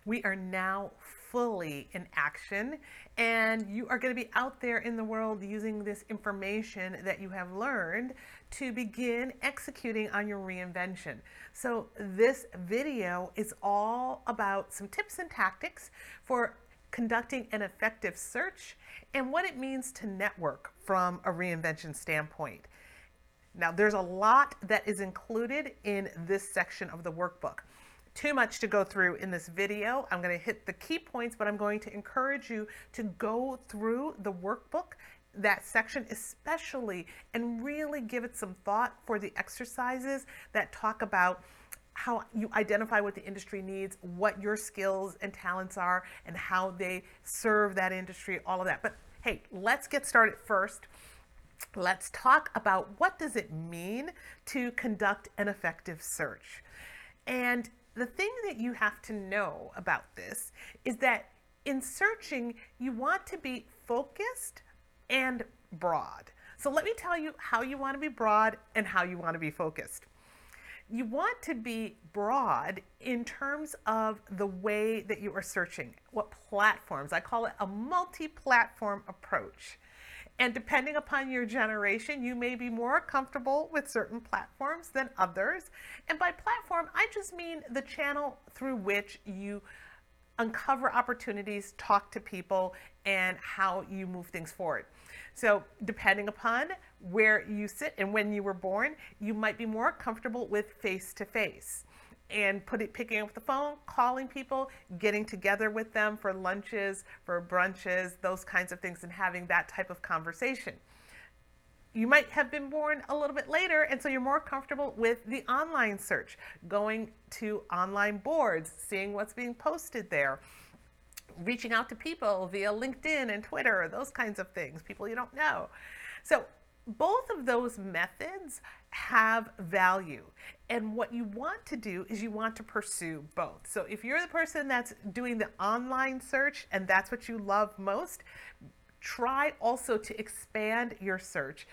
We are now fully in action, and you are going to be out there in the world using this information that you have learned to begin executing on your reinvention. So this video is all about some tips and tactics for conducting an effective search and what it means to network from a reinvention standpoint. Now, there's a lot that is included in this section of the workbook. Too much to go through in this video. I'm going to hit the key points, but I'm going to encourage you to go through the workbook, that section especially, and really give it some thought for the exercises that talk about how you identify what the industry needs, what your skills and talents are, and how they serve that industry, all of that. But hey, let's get started first. Let's talk about what does it mean to conduct an effective search. And the thing that you have to know about this is that in searching, you want to be focused and broad. So let me tell you how you want to be broad and how you want to be focused. You want to be broad in terms of the way that you are searching, what platforms. I call it a multi-platform approach. And depending upon your generation, you may be more comfortable with certain platforms than others. And by platform, I just mean the channel through which you uncover opportunities, talk to people, and how you move things forward. So depending upon where you sit and when you were born, you might be more comfortable with face-to-face and picking up the phone, calling people, getting together with them for lunches, for brunches, those kinds of things, and having that type of conversation. You might have been born a little bit later, and so you're more comfortable with the online search, going to online boards, seeing what's being posted there, reaching out to people via LinkedIn and Twitter, those kinds of things, people you don't know. So both of those methods have value. And what you want to do is you want to pursue both. So if you're the person that's doing the online search and that's what you love most, try also to expand your search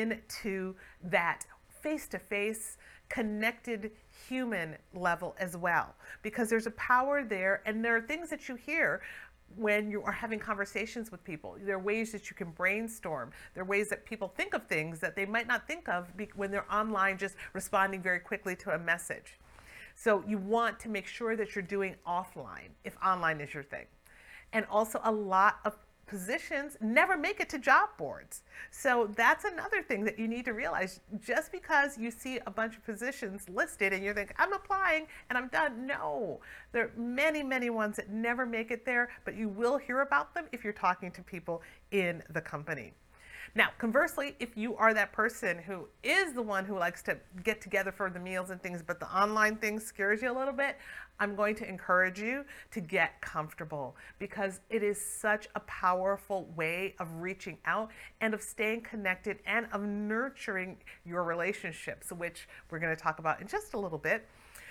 into that face-to-face, connected human level as well, because there's a power there, and there are things that you hear when you are having conversations with people. There are ways that you can brainstorm. There are ways that people think of things that they might not think of when they're online, just responding very quickly to a message. So you want to make sure that you're doing offline if online is your thing. And also, a lot of positions never make it to job boards. So that's another thing that you need to realize. Just because you see a bunch of positions listed and you think, I'm applying and I'm done. No, there are many, many ones that never make it there, but you will hear about them if you're talking to people in the company. Now, conversely, if you are that person who is the one who likes to get together for the meals and things, but the online thing scares you a little bit, I'm going to encourage you to get comfortable, because it is such a powerful way of reaching out and of staying connected and of nurturing your relationships, which we're going to talk about in just a little bit.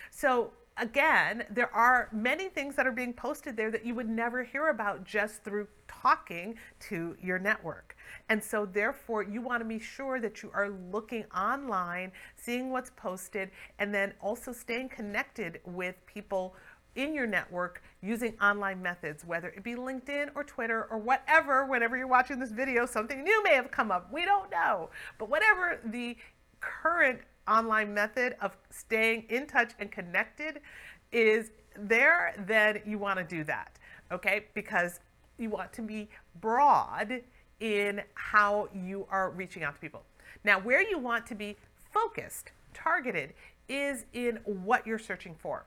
So again, there are many things that are being posted there that you would never hear about just through talking to your network. And so therefore, you want to be sure that you are looking online, seeing what's posted, and then also staying connected with people in your network using online methods, whether it be LinkedIn or Twitter or whatever. Whenever you're watching this video, something new may have come up. We don't know. But whatever the current online method of staying in touch and connected is there, then you want to do that, okay? Because you want to be broad in how you are reaching out to people. Now, where you want to be focused, targeted, is in what you're searching for.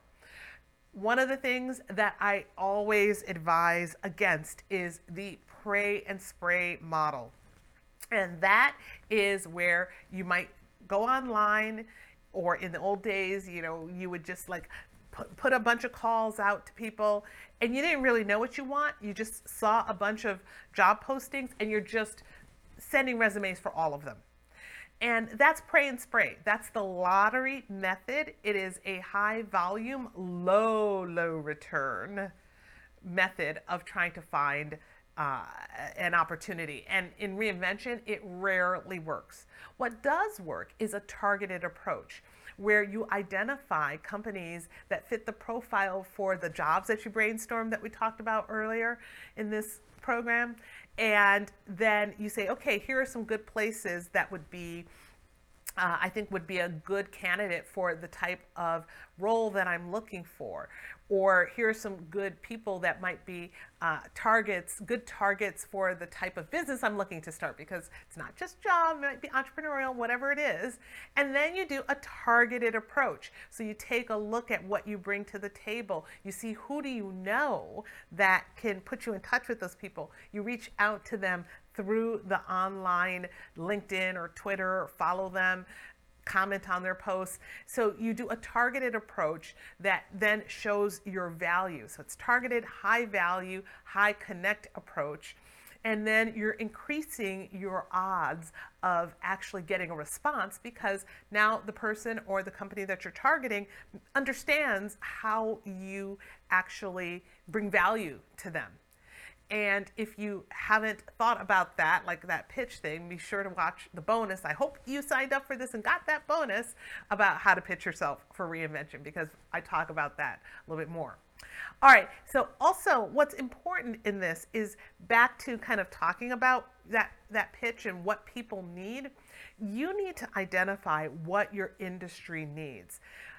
One of the things that I always advise against is the pray and spray model. And that is where you might go online, or in the old days, you would just like put a bunch of calls out to people, and you didn't really know what you want. You just saw a bunch of job postings and you're just sending resumes for all of them. And that's pray and spray. That's the lottery method. It is a high volume, low return method of trying to find an opportunity. And in reinvention, it rarely works. What does work is a targeted approach where you identify companies that fit the profile for the jobs that you brainstormed that we talked about earlier in this program. And then you say, okay, here are some good places that would be I think would be a good candidate for the type of role that I'm looking for. Or here's some good people that might be good targets for the type of business I'm looking to start, because it's not just job, it might be entrepreneurial, whatever it is. And then you do a targeted approach. So you take a look at what you bring to the table. You see, who do you know that can put you in touch with those people. You reach out to them through the online LinkedIn or Twitter, or follow them, comment on their posts. So you do a targeted approach that then shows your value. So it's targeted, high value, high connect approach. And then you're increasing your odds of actually getting a response, because now the person or the company that you're targeting understands how you actually bring value to them. And if you haven't thought about that, like that pitch thing, be sure to watch the bonus. I hope you signed up for this and got that bonus about how to pitch yourself for reinvention, because I talk about that a little bit more. All right, so also what's important in this is back to kind of talking about that pitch and what people need. You need to identify what your industry needs.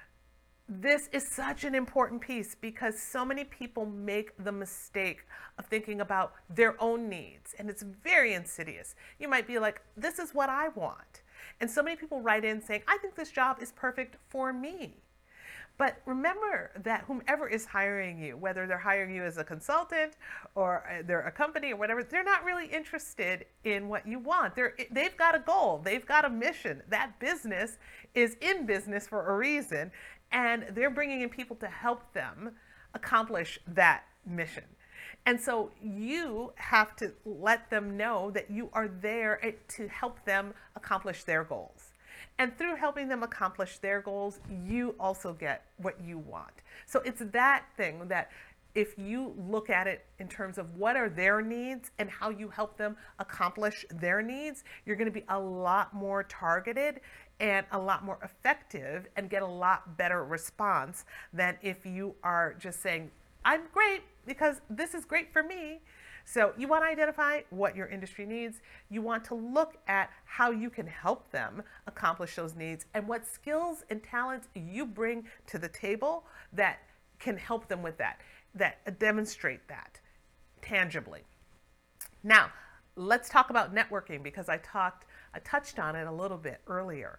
This is such an important piece, because so many people make the mistake of thinking about their own needs, and it's very insidious. You might be like, this is what I want. And so many people write in saying, I think this job is perfect for me. But remember that whomever is hiring you, whether they're hiring you as a consultant or they're a company or whatever, they're not really interested in what you want. They've got a goal. They've got a mission. That business is in business for a reason, and they're bringing in people to help them accomplish that mission. And so you have to let them know that you are there to help them accomplish their goals. And through helping them accomplish their goals, you also get what you want. So it's that thing that if you look at it in terms of what are their needs and how you help them accomplish their needs, you're going to be a lot more targeted and a lot more effective and get a lot better response than if you are just saying, I'm great because this is great for me. So you want to identify what your industry needs. You want to look at how you can help them accomplish those needs and what skills and talents you bring to the table that can help them with that demonstrate that tangibly. Now, let's talk about networking, because I touched on it a little bit earlier.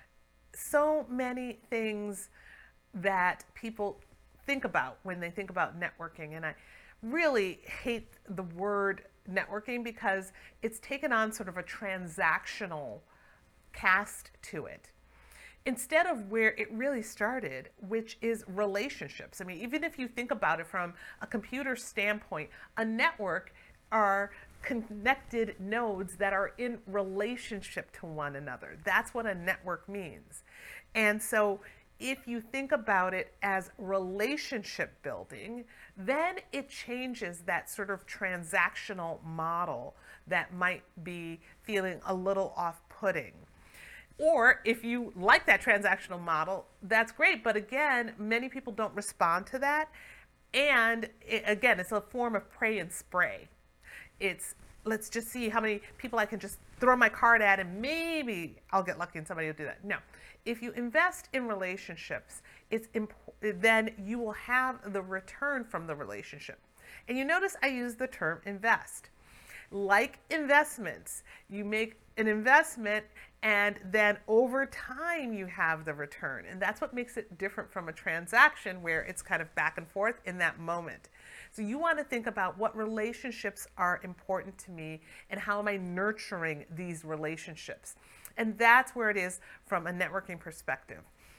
So many things that people think about when they think about networking, and I really hate the word networking because it's taken on sort of a transactional cast to it, instead of where it really started, which is relationships. I mean, even if you think about it from a computer standpoint, a network are connected nodes that are in relationship to one another. That's what a network means. And so if you think about it as relationship building, then it changes that sort of transactional model that might be feeling a little off-putting. Or if you like that transactional model, that's great. But again, many people don't respond to that. And again, it's a form of pray and spray. It's, let's just see how many people I can just throw my card at and maybe I'll get lucky and somebody will do that. No. If you invest in relationships, then you will have the return from the relationship. And you notice I use the term invest. Like investments, you make an investment and then over time you have the return. And that's what makes it different from a transaction where it's kind of back and forth in that moment. So you want to think about what relationships are important to me and how am I nurturing these relationships. And that's where it is from a networking perspective.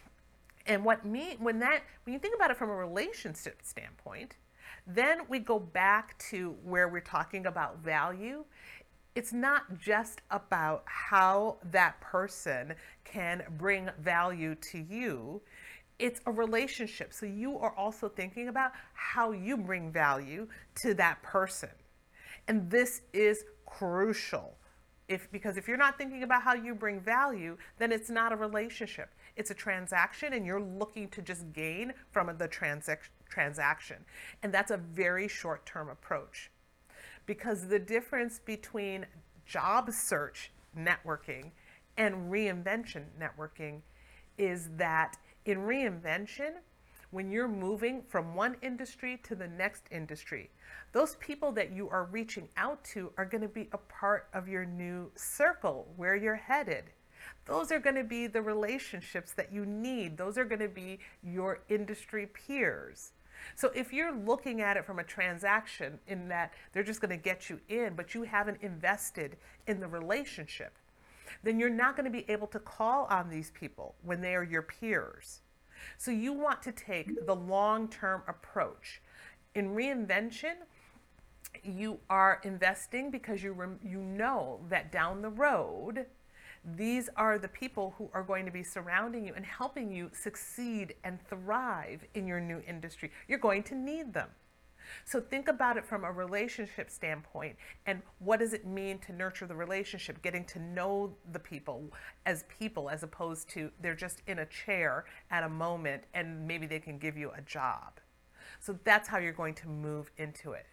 And when you think about it from a relationship standpoint, then we go back to where we're talking about value. It's not just about how that person can bring value to you. It's a relationship. So you are also thinking about how you bring value to that person. And this is crucial. Because if you're not thinking about how you bring value, then it's not a relationship. It's a transaction and you're looking to just gain from the transaction. And that's a very short-term approach. Because the difference between job search networking and reinvention networking is that in reinvention, when you're moving from one industry to the next industry, those people that you are reaching out to are going to be a part of your new circle where you're headed. Those are going to be the relationships that you need. Those are going to be your industry peers. So if you're looking at it from a transaction in that they're just going to get you in, but you haven't invested in the relationship, then you're not going to be able to call on these people when they are your peers. So you want to take the long-term approach. In reinvention, you are investing because you know that down the road, these are the people who are going to be surrounding you and helping you succeed and thrive in your new industry. You're going to need them. So think about it from a relationship standpoint, and what does it mean to nurture the relationship, getting to know the people as opposed to they're just in a chair at a moment and maybe they can give you a job. So that's how you're going to move into it.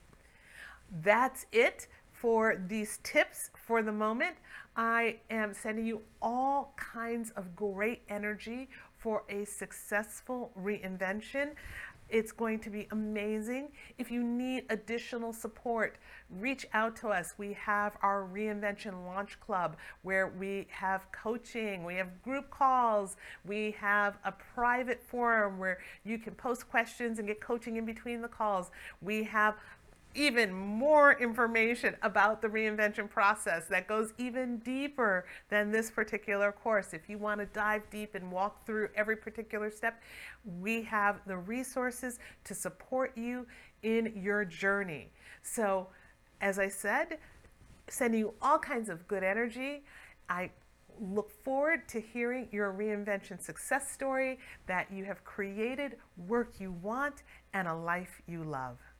That's it for these tips for the moment. I am sending you all kinds of great energy for a successful reinvention. It's going to be amazing. If you need additional support, reach out to us. We have our Reinvention Launch Club where we have coaching, we have group calls, we have a private forum where you can post questions and get coaching in between the calls. We have even more information about the reinvention process that goes even deeper than this particular course. If you want to dive deep and walk through every particular step, we have the resources to support you in your journey. So, as I said, sending you all kinds of good energy. I look forward to hearing your reinvention success story, that you have created work you want and a life you love.